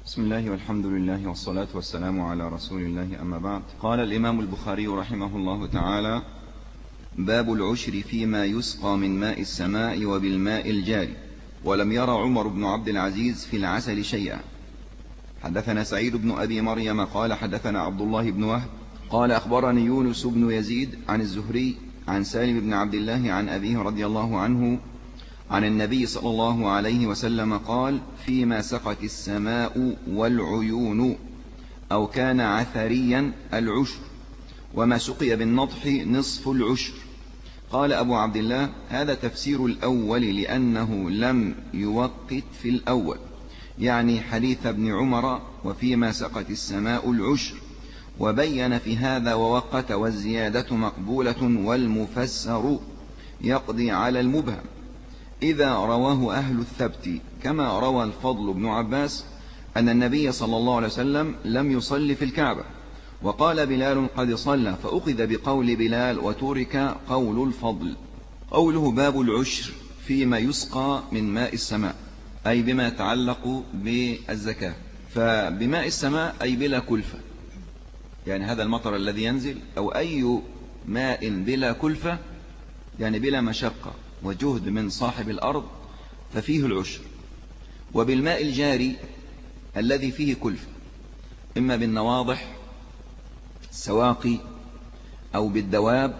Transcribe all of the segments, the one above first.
بسم الله والحمد لله والصلاة والسلام على رسول الله، أما بعد. قال الإمام البخاري رحمه الله تعالى: باب العشر فيما يسقى من ماء السماء وبالماء الجاري. ولم ير عمر بن عبد العزيز في العسل شيئا. حدثنا سعيد بن أبي مريم قال حدثنا عبد الله بن وهب قال أخبرني يونس بن يزيد عن الزهري عن سالم بن عبد الله عن أبيه رضي الله عنه عن النبي صلى الله عليه وسلم قال: فيما سقت السماء والعيون أو كان عثريا العشر، وما سقي بالنضح نصف العشر. قال أبو عبد الله: هذا تفسير الأول لأنه لم يوقت في الأول، يعني حديث ابن عمر وفيما سقت السماء العشر، وبين في هذا ووقت، والزيادة مقبولة والمفسر يقضي على المبهم إذا رواه أهل الثبت، كما روى الفضل بن عباس أن النبي صلى الله عليه وسلم لم يصلي في الكعبة، وقال بلال قد صلى، فأخذ بقول بلال وترك قول الفضل. قوله باب العشر فيما يسقى من ماء السماء، أي بما يتعلق بالزكاة. فبماء السماء أي بلا كلفة، يعني هذا المطر الذي ينزل أو أي ماء بلا كلفة، يعني بلا مشقة وجهد من صاحب الأرض، ففيه العشر. وبالماء الجاري الذي فيه كلفة، إما بالنواضح السواقي أو بالدواب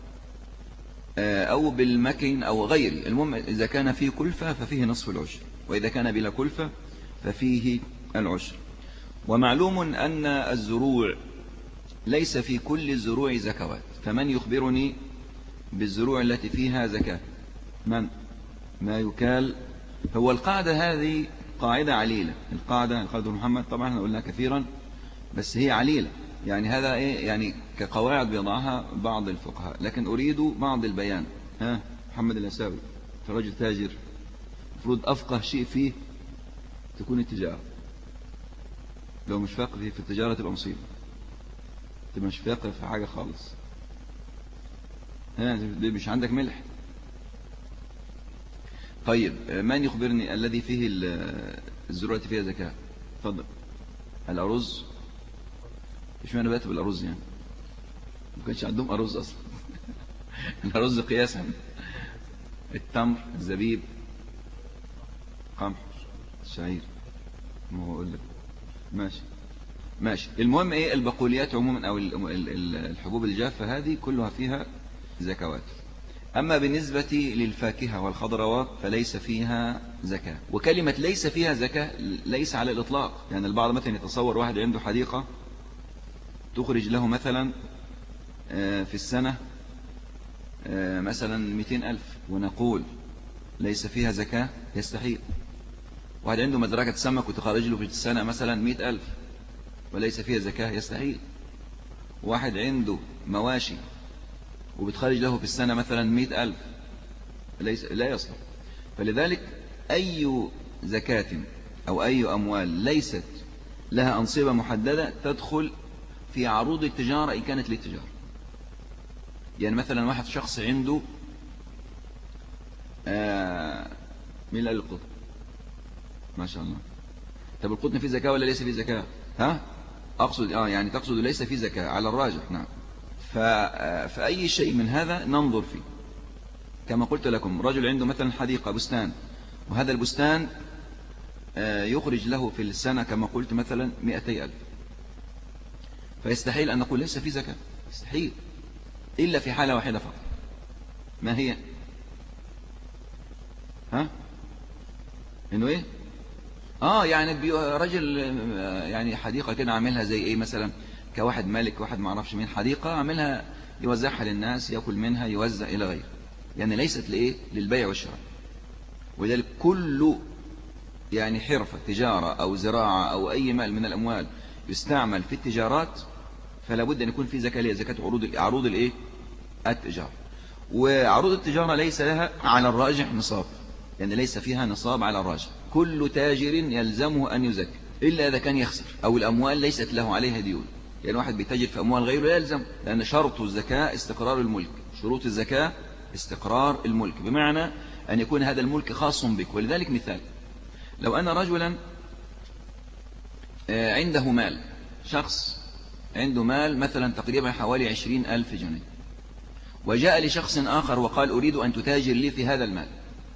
أو بالمكن أو غيره، المهم إذا كان فيه كلفة ففيه نصف العشر، وإذا كان بلا كلفة ففيه العشر. ومعلوم أن الزروع ليس في كل الزروع زكوات، فمن يخبرني بالزروع التي فيها زكاة؟ ما يكال. هو القاعدة هذه قاعدة عليلة، القاعدة محمد طبعا احنا قلنا كثيرا، بس هي عليلة، يعني هذا ايه، يعني كقواعد بيضعها بعض الفقهاء، لكن أريد بعض البيان. محمد الأساوي، في رجل تاجر، المفروض أفقه شيء فيه تكون التجارة. لو مش فاقه في التجارة تبقى مصيبة، تبقى مش فاقه في حاجة خالص. مش عندك ملح. طيب، من يخبرني الذي فيه الزروع التي فيها زكاة؟ اتفضل. الأرز. مش معنى بقى بالأرز، يعني ما كانش عندهم أرز أصلا. الأرز قياسا. التمر، الزبيب، قمح، الشعير، ما هو أقول لك. ماشي. المهم ايه، البقوليات عموما او الحبوب الجافة هذه كلها فيها زكوات. اما بالنسبة للفاكهة والخضروات فليس فيها زكاة. وكلمة ليس فيها زكاة ليس على الاطلاق، يعني البعض مثلا يتصور واحد عنده حديقة تخرج له مثلا في السنة مثلا 200,000، ونقول ليس فيها زكاة، يستحيل. واحد عنده مزرعة سمك وتخرج له في السنة مثلا 100,000 وليس فيها زكاة، يستحيل. واحد عنده مواشي وبتخرج له في السنة مثلا 100,000، لا يصلح. فلذلك أي زكاة أو أي أموال ليست لها أنصبة محددة تدخل في عروض التجارة إن كانت للتجارة. يعني مثلا واحد شخص عنده ملء القطن، ما شاء الله. طب القطن فيه زكاة ولا ليس فيه زكاة؟ أقصد يعني تقصد ليس فيه زكاة على الراجح. نعم. فأي شيء من هذا ننظر فيه. كما قلت لكم، رجل عنده مثلا حديقة، بستان، وهذا البستان يخرج له في السنة كما قلت مثلا 200,000، فيستحيل أن نقول ليس فيه زكاة، يستحيل، إلا في حالة واحدة فقط. ما هي؟ إنه إيه؟ يعني رجل يعني حديقة كده عاملها زي ايه، مثلا كواحد مالك، واحد ما عرفش مين، حديقة عاملها يوزعها للناس، يأكل منها، يوزع إلى غيره، يعني ليست لإيه، للبيع والشراء. ولذلك كل يعني حرفة تجارة أو زراعة أو أي مال من الأموال يستعمل في التجارات فلا بد أن يكون في زكاة، لها زكاة عروض الإيه، التجارة. وعروض التجارة ليس لها على الراجح نصاب، يعني ليس فيها نصاب على الراجح. كل تاجر يلزمه أن يزكي إلا إذا كان يخسر أو الأموال ليست له عليها ديون. يعني واحد بيتاجر في أموال غيره لا يلزم، لأن شرط الزكاة استقرار الملك. شروط الزكاة استقرار الملك، بمعنى أن يكون هذا الملك خاص بك. ولذلك مثال، لو أن رجلا عنده مال، شخص عنده مال مثلا تقريبا حوالي 20,000 جنيه، وجاء لشخص آخر وقال أريد أن تتاجر لي في هذا المال،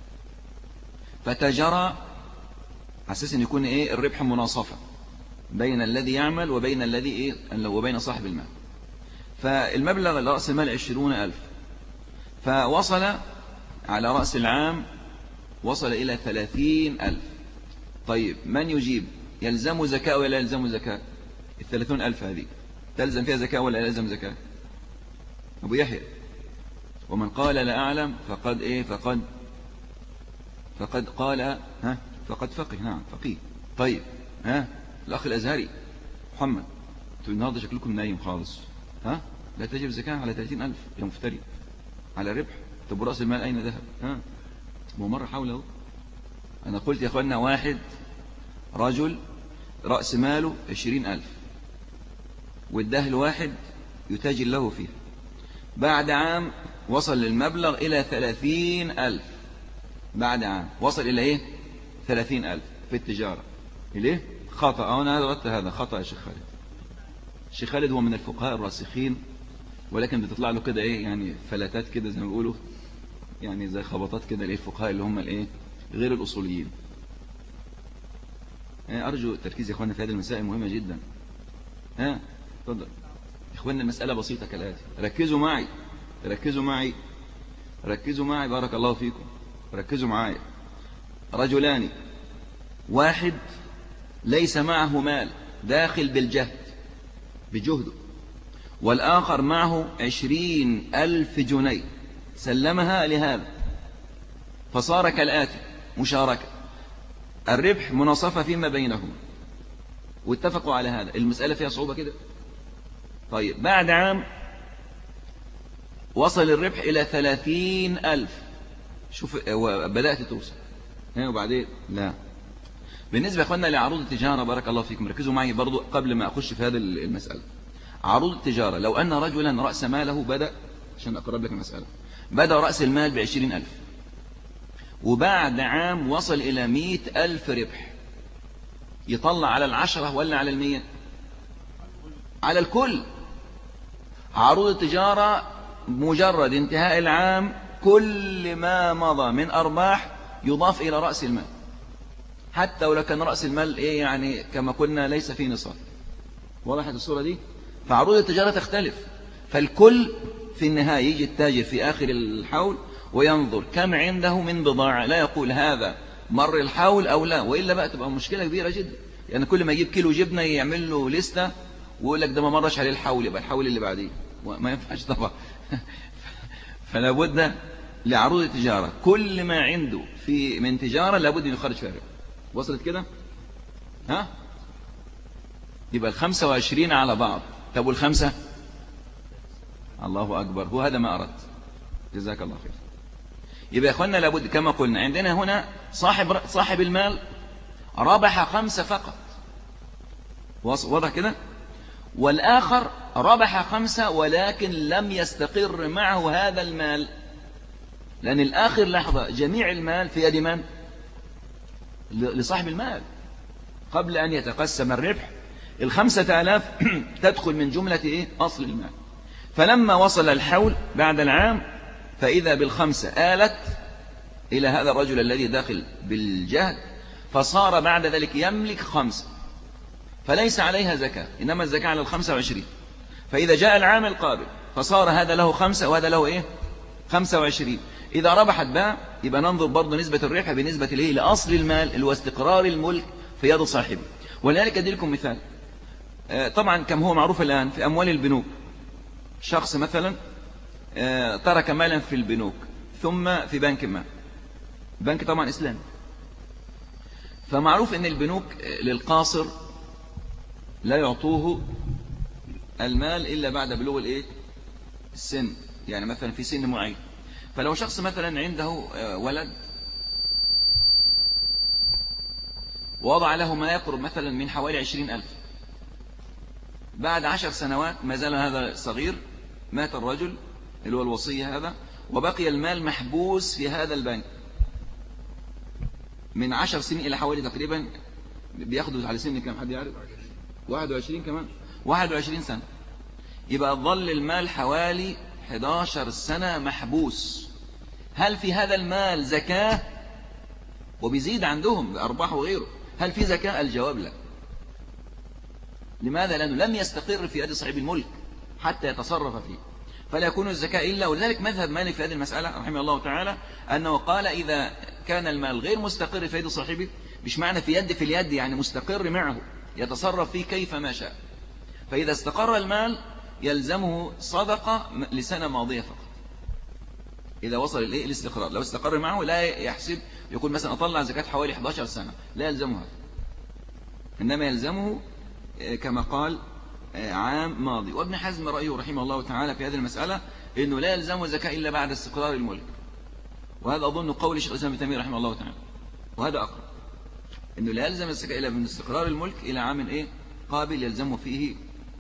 فتجرى أساس أن يكون الربح مناصفة بين الذي يعمل وبين الذي وبين صاحب المال. فالمبلغ رأس المال 20,000، فوصل على رأس العام وصل إلى 30,000. طيب من يجيب؟ يلزم زكاة ولا يلزم زكاة؟ 30,000 هذه تلزم فيها زكاة ولا يلزم زكاة؟ أبو يحيى. ومن قال لا أعلم فقد قال فقد فقه. نعم فقيه. طيب الأخ الأزهري محمد، انتوا النهارده شكلكم نايم خالص. لا تجب زكاة على 30,000 يا مفتري على ربح. طب رأس المال أين ذهب؟ مرة حوله. أنا قلت يا أخوانا واحد رجل رأس ماله 20,000 واداه الواحد يتاجر له فيه، بعد عام وصل للمبلغ إلى 30,000. بعد عام وصل إلى 30,000 في التجارة. إليه خطأ. أنا أردت هذا خطأ يا شيخ خالد. الشيخ خالد هو من الفقهاء الراسخين، ولكن بتطلع له كده يعني فلاتات كده زي ما بيقولوا، يعني زي خبطات كده الفقهاء اللي هم غير الأصوليين. أرجو التركيز يا إخواننا في هذه المسائل مهمة جدا. تفضل يا إخواننا، المسألة بسيطة كالآتي. ركزوا معي بارك الله فيكم. ركزوا معي. رجلان، واحد ليس معه مال داخل بجهده، والآخر معه 20,000 جنيه سلمها لهذا، فصار كالآتي: مشاركة، الربح مناصفة فيما بينهما، واتفقوا على هذا. المسألة فيها صعوبة كده. طيب بعد عام وصل الربح إلى 30,000. شوف بدأت توصل وبعدين لا. بالنسبة يا أخوانا لعروض التجارة بارك الله فيكم، ركزوا معي برضو قبل ما أخش في هذه المسألة. عروض التجارة، لو أن رجلا رأس ماله بدأ، عشان أقرب لك المسألة، بدأ رأس المال ب20,000 وبعد عام وصل إلى 100,000 ربح، يطلع على 10 ولا على 100؟ على الكل. عروض التجارة مجرد انتهاء العام كل ما مضى من أرباح يضاف إلى رأس المال، حتى ولو كان رأس المال يعني كما قلنا ليس فيه نصاب. وضحت الصورة دي؟ فعروض التجارة تختلف. فالكل في النهاية يجي التاجر في آخر الحول وينظر كم عنده من بضاعة، لا يقول هذا مر الحول أو لا، وإلا بقى تبقى مشكلة كبيرة جدا. يعني كل ما يجيب كيلو جبنة يعمل له لستة ويقول لك ده ما مرش عليه الحول، يبقى الحول اللي بعديه ما ينفعش طبعا. فلا بد لعروض التجارة كل ما عنده من تجارة لابد أن يخرج فيها ربح. وصلت كده؟ يبقى 25 على بعض. طب والخمسة؟ الله أكبر، هو هذا ما أردت. جزاك الله خير. يبقى يا أخوانا لابد كما قلنا عندنا هنا صاحب المال ربح 5 فقط، واضح كده؟ والآخر ربح 5 ولكن لم يستقر معه هذا المال، لأن الآخر لحظة جميع المال في يد من؟ لصاحب المال. قبل أن يتقسم الربح 5,000 تدخل من جملة أصل المال. فلما وصل الحول بعد العام فإذا بال5 آلت إلى هذا الرجل الذي داخل بالجهد، فصار بعد ذلك يملك 5، فليس عليها زكاة، إنما الزكاة على 25. فإذا جاء العام القابل فصار هذا له 5 وهذا له 25. إذا ربحت باع، يبقى ننظر برضو نسبة الربح بالنسبة لأصل المال اللي هو استقرار الملك في يد صاحبه. ولذلك أدي لكم مثال. طبعا كم هو معروف الآن في أموال البنوك، شخص مثلا ترك مالا في البنوك ثم في بنك ما، بنك طبعا إسلامي، فمعروف أن البنوك للقاصر لا يعطوه المال إلا بعد بلوغ السن، يعني مثلا في سن معين. فلو شخص مثلا عنده ولد ووضع له ما يقرب مثلا من حوالي 20,000، بعد 10 سنوات ما زال هذا صغير، مات الرجل اللي هو الوصية هذا، وبقي المال محبوس في هذا البنك من 10 سنين إلى حوالي تقريبا بياخدوا على سن كم؟ حد يعرف؟ 21 كمان، 21 سنة. يبقى ظل المال حوالي 11 سنة محبوس. هل في هذا المال زكاة؟ وبيزيد عندهم بأرباح وغيره، هل في زكاة؟ الجواب لا. لماذا؟ لأنه لم يستقر في يد صاحب الملك حتى يتصرف فيه، فلا يكون الزكاة إلا. ولذلك مذهب مالك في هذه المسألة رحمه الله تعالى أنه قال إذا كان المال غير مستقر في يد صاحبه، مش معنى في اليد يعني مستقر معه يتصرف فيه كيف ما شاء، فإذا استقر المال يلزمه صدقة لسنة ماضية فقط. إذا وصل الاستقرار، لو استقر معه لا يحسب يقول مثلا أطلع زكاة حوالي 11 سنة، لا يلزمه هذا، إنما يلزمه كما قال عام ماضي. وابن حزم رأيه رحمه الله تعالى في هذه المسألة إنه لا يلزمه زكاة إلا بعد استقرار الملك، وهذا أظن قول شيخ الإسلام ابن تيمية رحمه الله تعالى، وهذا أقرب، إنه لا يلزم الزكاة إلا من استقرار الملك إلى عام قابل يلزمه فيه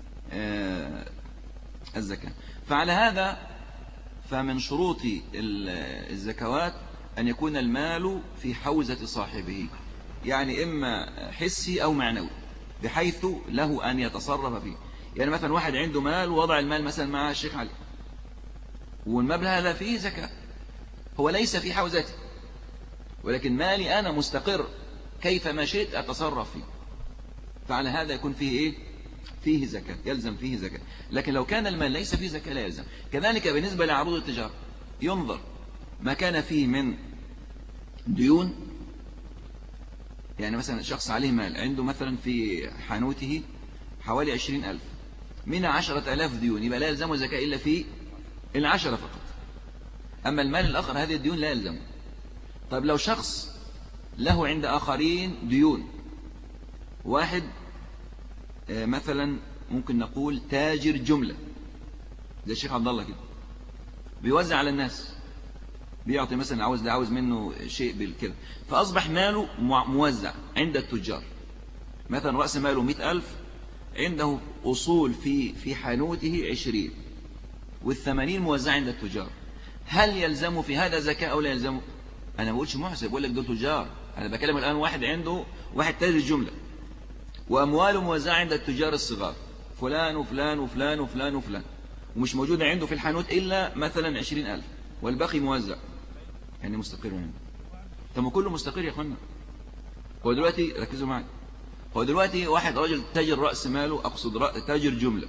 الزكاة. فعلى هذا فمن شروط الزكوات أن يكون المال في حوزة صاحبه، يعني إما حسي أو معنوي، بحيث له أن يتصرف فيه. يعني مثلا واحد عنده مال ووضع المال مثلا مع الشيخ علي، والمبلغ هذا فيه زكاة، هو ليس في حوزته، ولكن مالي أنا مستقر كيف ما شئت أتصرف فيه، فعلى هذا يكون فيه فيه زكاة، يلزم فيه زكاة. لكن لو كان المال ليس فيه زكاة لا يلزم. كذلك بالنسبة لعروض التجارة ينظر ما كان فيه من ديون، يعني مثلا شخص عليه مال، عنده مثلا في حانوته حوالي 20,000، من 10,000 ديون، يبقى لا يلزمه زكاة إلا في 10 فقط. أما المال الآخر هذه الديون لا يلزمه. طيب لو شخص له عند آخرين ديون، واحد مثلا ممكن نقول تاجر جملة زي الشيخ عبد الله كده، بيوزع على الناس، بيعطي مثلا عاوز منه شيء بالكده، فأصبح ماله موزع عند التجار، مثلا رأس ماله 100,000، عنده أصول في حانوته 20، وال80 موزع عند التجار، هل يلزمه في هذا زكاة أو لا يلزمه؟ أنا ما بقولش محسب، بقول لك دول تجار، أنا بكلم الآن واحد تاجر جملة وأمواله موزعة عند التجار الصغار، فلان وفلان وفلان وفلان وفلان، ومش موجود عنده في الحانوت إلا مثلا 20,000، والباقي موزع، يعني مستقر عنده. طب كله مستقر يا أخوانا. هو دلوقتي ركزوا معي، هو دلوقتي واحد راجل تاجر رأس ماله، أقصد تاجر جملة،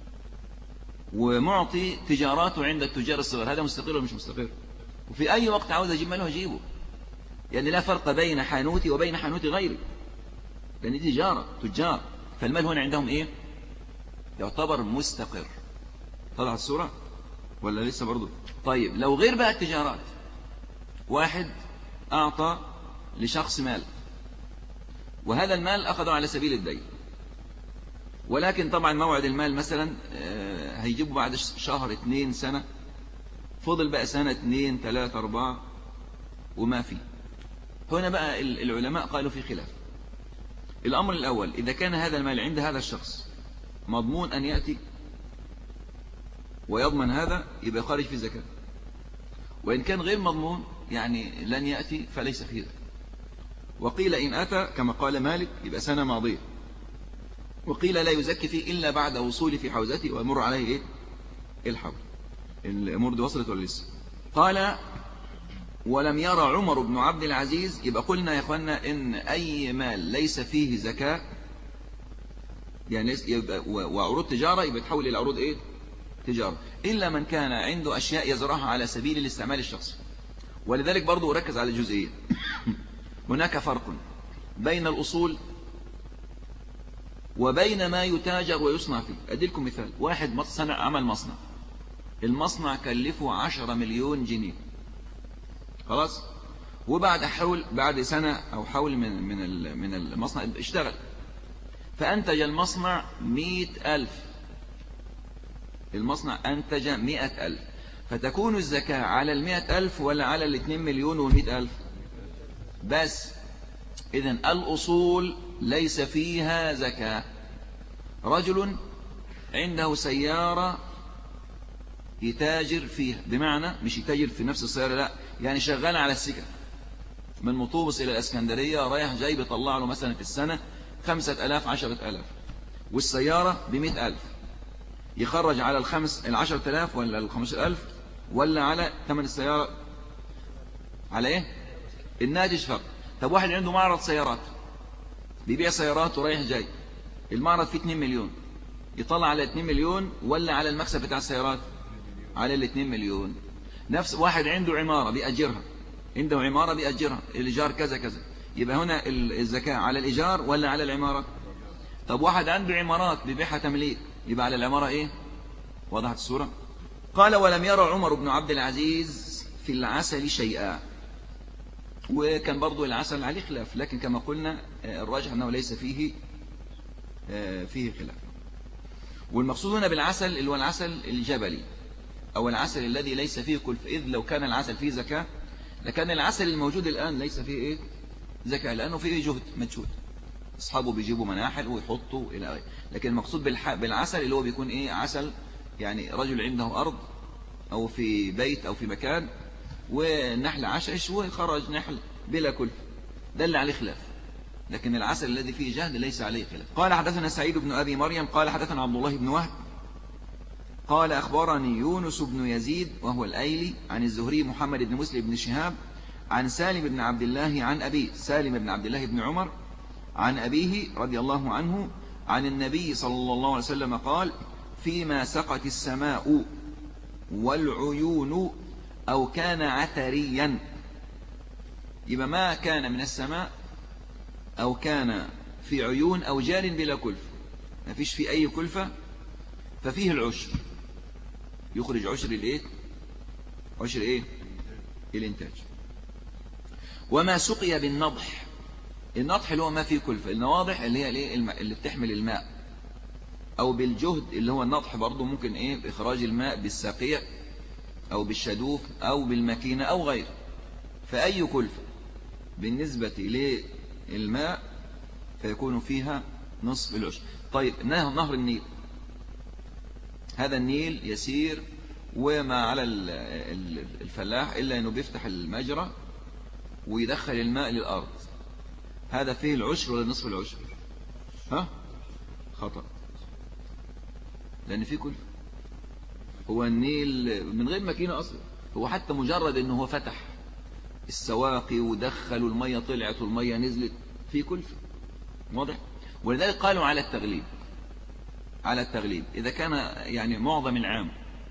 ومعطي تجاراته عند التجار الصغار، هذا مستقر ولا مش مستقر؟ وفي أي وقت عاوز أجيب ماله هجيبه، يعني لا فرق بين حانوتي وبين حانوت غيري، لأن دي تجار، فالمال هنا عندهم يعتبر مستقر. طلع الصورة ولا لسه برضو؟ طيب لو غير بقى التجارات، واحد أعطى لشخص مال، وهذا المال أخذه على سبيل الدين، ولكن طبعا موعد المال مثلا هيجيبه بعد شهر 2 سنة، فضل بقى سنة 2 3 4 وما فيه. هنا بقى العلماء قالوا في خلاف. الأمر الأول، إذا كان هذا المال عند هذا الشخص مضمون أن يأتي ويضمن هذا، يبقى خارج في زكاة، وإن كان غير مضمون يعني لن يأتي فليس فيه زكاة. وقيل إن أتى كما قال مالك يبقى سنة ماضية، وقيل لا يزكي فيه إلا بعد وصول في حوزته ويمر عليه الحول. الأمور دي وصلت ولا لسه؟ قال ولم يرى عمر بن عبد العزيز، يبقى قلنا يا أخوانا إن أي مال ليس فيه زكاة يعني وعروض تجارة يبقى تحول إلى عروض تجارة، إلا من كان عنده أشياء يزرعها على سبيل الاستعمال الشخصي. ولذلك برضو أركز على الجزئية هناك فرق بين الأصول وبين ما يتاجر ويصنع فيه. أديلكم مثال، واحد عمل مصنع، المصنع كلفه 10 مليون جنيه، خلاص، بعد سنة أو حول من المصنع اشتغل، فأنتج المصنع 100,000، المصنع أنتج 100,000، فتكون الزكاة على 100,000 ولا على 2 مليون و100,000 بس؟ إذن الأصول ليس فيها زكاة. رجل عنده سيارة يتاجر فيها، بمعنى مش يتاجر في نفس السيارة، لا، يعني شغال على السكة من مطوبس إلى الإسكندرية رايح جاي، بيطلع له مثلا في السنة 5000 10000 والسيارة ب100,000، يخرج على 10,000 ولا 15,000 ولا على ثمن السيارة؟ على ايه؟ الناتج فقط. طب واحد عنده معرض سيارات بيبيع سيارات ورايح جاي، المعرض فيه 2 مليون، يطلع على 2 مليون ولا على المكسب بتاع السيارات؟ على ال 2 مليون. نفس واحد عنده عمارة بيأجرها، عنده عمارة بيأجرها، الإيجار كذا كذا، يبقى هنا الزكاة على الإيجار ولا على العمارة؟ طب واحد عنده عمارات بيبيعها تمليك، يبقى على العمارة ايه؟ وضحت الصورة؟ قال ولم يرى عمر بن عبد العزيز في العسل شيئا. وكان برضو العسل عليه خلاف، لكن كما قلنا الراجح أنه ليس فيه خلاف. والمقصود هنا بالعسل اللي هو العسل الجبلي أو العسل الذي ليس فيه كلفة، إذ لو كان العسل فيه زكاة لكان العسل الموجود الآن ليس فيه إيه؟ زكاة، لأنه فيه جهد مجهود، أصحابه بيجيبوا مناحل ويحطوا إلى غيره. لكن المقصود بالعسل اللي هو بيكون إيه؟ عسل يعني رجل عنده أرض أو في بيت أو في مكان ونحل عشش وخرج نحل بلا كلفة، ده اللي عليه خلاف. لكن العسل الذي فيه جهد ليس عليه خلاف. قال حدثنا سعيد بن أبي مريم قال حدثنا عبد الله بن وهب قال أخبرني يونس بن يزيد وهو الأيلي عن الزهري محمد بن مسلم بن شهاب عن سالم بن عبد الله عن أبيه سالم بن عبد الله بن عمر عن أبيه رضي الله عنه عن النبي صلى الله عليه وسلم قال فيما سقت السماء والعيون أو كان عثريا، يبقى ما كان من السماء أو كان في عيون أو جار بلا كلفة، ما فيش فيه أي كلفة، ففيه العشر، يخرج عشر الايه؟ عشر ايه؟ الانتاج. وما سقي بالنضح، النضح اللي هو ما فيه كلفة، النواضح اللي هي الايه؟ اللي بتحمل الماء، او بالجهد اللي هو النضح برضو ممكن ايه؟ باخراج الماء بالساقية او بالشدوف او بالماكينة او غيره، فأي كلفة بالنسبة للماء فيكون فيها نصف العشر. طيب نهر النيل، هذا النيل يسير وما على الفلاح إلا أنه بيفتح المجرى ويدخل الماء للأرض، هذا فيه العشر ولا نصف العشر؟ ها؟ خطأ، لأن فيه كلفة. هو النيل من غير ماكينة أصلا، هو حتى مجرد أنه هو فتح السواقي ودخلوا المية طلعت والمية نزلت، فيه كلفة، واضح؟ ولذلك قالوا على التغليب، على التغليب إذا كان يعني معظم العام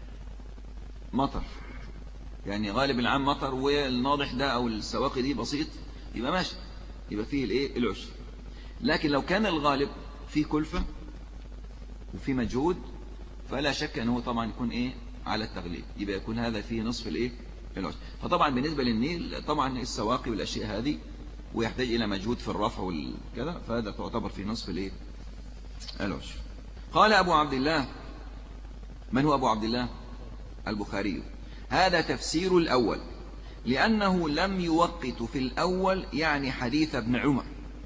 مطر، يعني غالب العام مطر والناضح ده أو السواقي دي بسيط، يبقى ماشي، يبقى فيه الايه؟ العشر. لكن لو كان الغالب فيه كلفة وفيه مجهود فلا شك أنه طبعا يكون ايه؟ على التغليب، يبقى يكون هذا فيه نصف الايه؟ العشر. فطبعا بالنسبة للنيل طبعا السواقي والأشياء هذه ويحتاج إلى مجهود في الرفع والكذا، فهذا تعتبر في نصف الايه؟ العشر. قال أبو عبد الله، من هو أبو عبد الله؟ البخاري، هذا تفسير الأول، لأنه لم يوقت في الأول يعني حديث ابن عمر،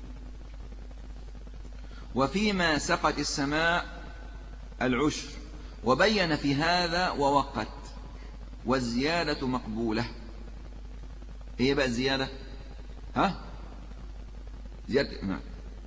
وفيما سقت السماء العشر، وبين في هذا ووقت، والزيادة مقبولة. ايه بقى الزيادة؟ ها؟ زيادة نعم.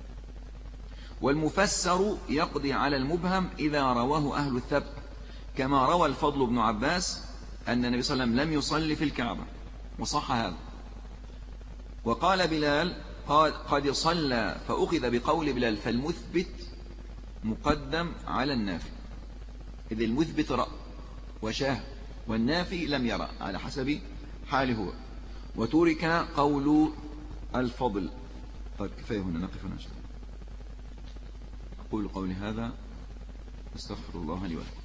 والمفسر يقضي على المبهم إذا رواه أهل الثبت، كما روى الفضل بن عباس أن النبي صلى الله عليه وسلم لم يصلي في الكعبة، وصح هذا. وقال بلال قد صلى، فأخذ بقول بلال، فالمثبت مقدم على النافي، إذ المثبت رأى وشاهد والنافي لم يرى على حسب حاله هو، وترك قول الفضل. طيب كفاية هنا، نقف هنا. أقول قولي هذا، استغفر الله لي ولكم.